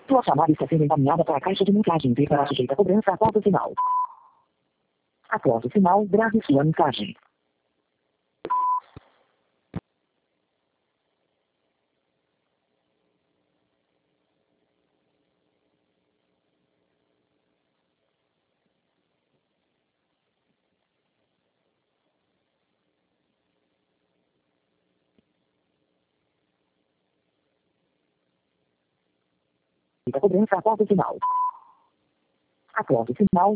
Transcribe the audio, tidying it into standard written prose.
Sua chamada está sendo encaminhada para a caixa de mensagem e será sujeita a cobrança após o sinal. Após o sinal, grave sua mensagem. A cobrança após o sinal. Após o sinal,